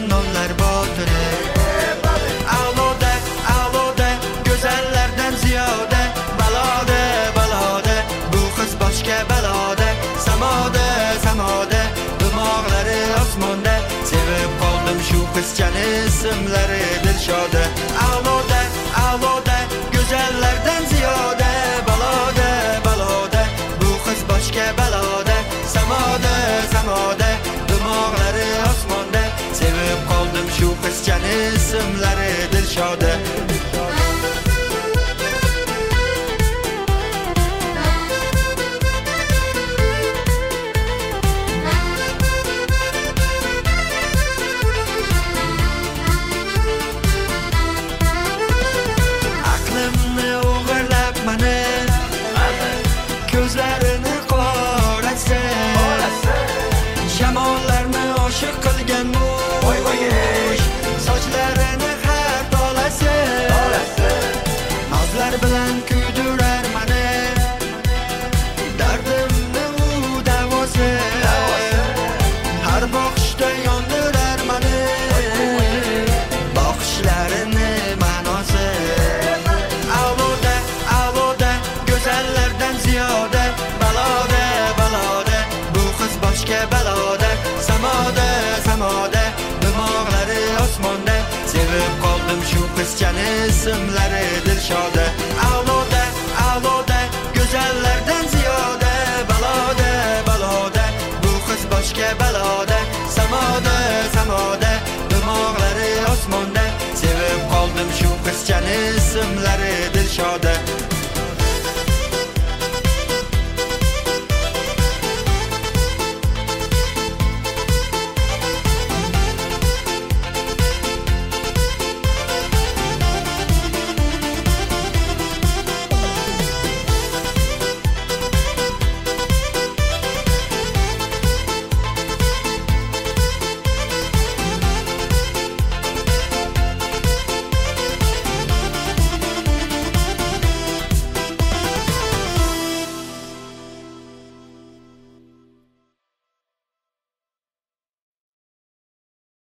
nonlar botini. A'loda, a'loda, go'zallardan ziyoda, baloda, baloda, bu qiz boshqa baloda, samoda, samoda, dimoqlari osmonda, sevib qoldim shu qizchani, ismlari Dilshoda. A'loda, a'loda, go'zallardan ziyoda, baloda, baloda, bu qiz boshqa baloda, samoda, samoda, dimoqlari osmonda, sevib qoldim shu qizchani, ismlari Dilshoda. Aqlimni o'g'irlab mani, ko'zlarini qorasi, shamollarni oshiq qilgan mush, sochlarini har tolasi, nozlar bilan kuydirar mani, dardimni u davosi, har boqishda yondirar mani, boqishlarini ma'nosi. A'loda, a'loda, go'zallardan ziyoda, baloda, baloda, bu qiz boshqa baloda, samoda, samoda, dimoqlari osmonda, sevib qoldim shu qizchani, ismlari Dilshoda. A'loda, a'loda, go'zallardan ziyoda, baloda, baloda, bu qiz boshqa baloda,